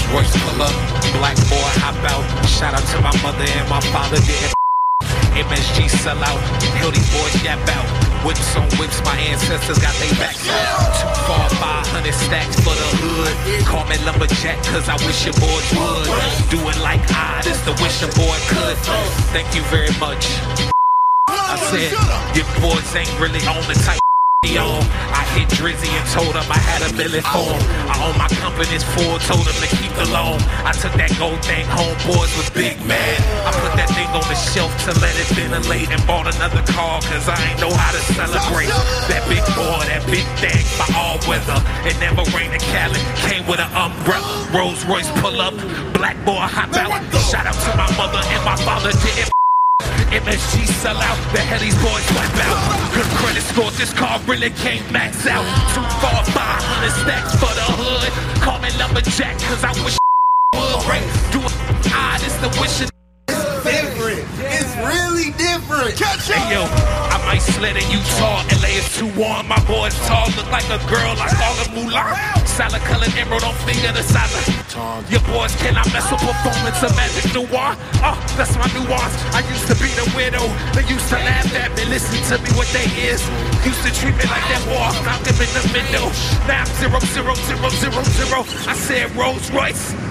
Royce pull up, black boy hop out. Shout out to my mother and my father getting MSG sell out, hell these boys yap out. Whips on whips, my ancestors got they backs out. 2, 4, 500 stacks for the hood. Call me lumberjack cause I wish your boys would. Do it like I, this the wish your boy could. Thank you very much. I said, your boys ain't really on the type on. I hit Drizzy and told him I had a million for him. I own my company's full, told him to keep the loan. I took that gold thing home, boys was big mad. I put that thing on the shelf to let it ventilate and bought another car cause I ain't know how to celebrate. That big boy, that big thing by all weather. It never rained in Cali, came with an umbrella. Rolls Royce pull up, black boy hop out. Shout out to my mother and my father didn't MSG sell out, the hell these boys wipe out. Good credit score, this car really can't max out. 2, 4, 500 stacks for the hood. Call me lumberjack cause I wish would right. Do it, this the wish of different. It's really different. Catch up. Hey yo, I might sled in Utah, LA is too warm. My boy's tall, look like a girl, I call him Mulan. Salad colored emerald on finger the size of your boys cannot mess with performance of Magic Noir. Oh, that's my nuance. I used to be the widow. They used to laugh at me, listen to me what they is. Used to treat me like that war, Malcolm in the middle. Now I'm 0, 0, 0, 0, 0. I said Rolls Royce.